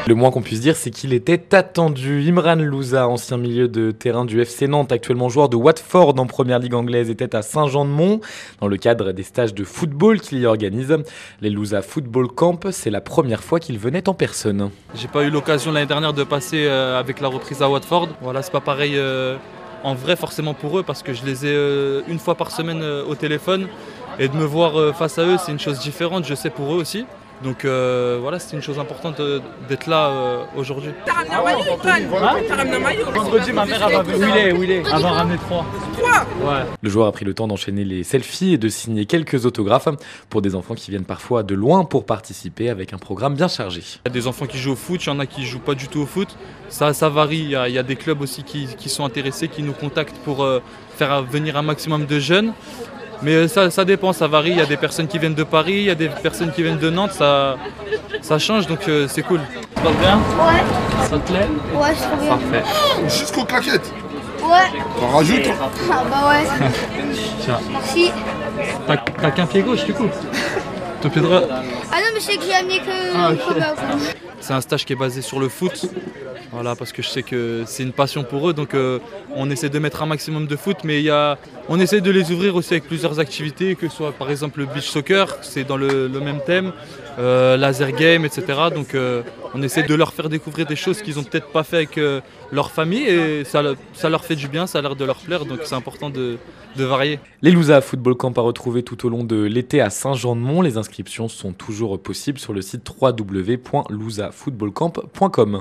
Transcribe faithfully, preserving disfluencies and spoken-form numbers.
Le moins qu'on puisse dire, c'est qu'il était attendu. Imran Louza, ancien milieu de terrain du F C Nantes, actuellement joueur de Watford en première ligue anglaise, était à Saint-Jean-de-Mont dans le cadre des stages de football qu'il y organise. Les Louza Football Camp, c'est la première fois qu'il venait en personne. J'ai pas eu l'occasion l'année dernière de passer euh, avec la reprise à Watford. Voilà, c'est pas pareil euh, en vrai forcément pour eux parce que je les ai euh, une fois par semaine euh, au téléphone et de me voir euh, face à eux, c'est une chose différente, je sais pour eux aussi. Donc euh, voilà, c'était une chose importante euh, d'être là euh, aujourd'hui. T'as ramené un maillot, Imran? T'as ramené un maillot? Vendredi, ma mère va venir. Où il est, où il est? Elle va ramener trois. Trois? Ouais. Le joueur a pris le temps d'enchaîner les selfies et de signer quelques autographes pour des enfants qui viennent parfois de loin pour participer avec un programme bien chargé. Il y a des enfants qui jouent au foot, il y en a qui jouent pas du tout au foot. Ça, ça varie. Il y, a, il y a des clubs aussi qui, qui sont intéressés, qui nous contactent pour euh, faire venir un maximum de jeunes. Mais ça, ça dépend, ça varie. Il y a des personnes qui viennent de Paris, il y a des personnes qui viennent de Nantes. Ça, ça change, donc euh, c'est cool. Ça te bien? Ouais. Ça te plaît? Ouais, je trouve bien. Parfait. Jusqu'aux claquettes. Ouais. T'en rajoutes? Ah bah ouais. Tiens. Merci. T'as t'as qu'un pied gauche du coup? Ton pied droit? Ah non, mais je sais que j'ai amené que... Ah, ok. que bah, C'est un stage qui est basé sur le foot. Voilà, parce que je sais que c'est une passion pour eux, donc euh, on essaie de mettre un maximum de foot, mais il y a, on essaie de les ouvrir aussi avec plusieurs activités, que ce soit par exemple le beach soccer, c'est dans le, le même thème, euh, laser game, et cetera. Donc euh, on essaie de leur faire découvrir des choses qu'ils n'ont peut-être pas fait avec euh, leur famille, et ça, ça leur fait du bien, ça a l'air de leur plaire, donc c'est important de, de varier. Les Louza Football Camp à retrouver tout au long de l'été à Saint-Jean-de-Mont. Les inscriptions sont toujours possibles sur le site w w w point louza football camp point com.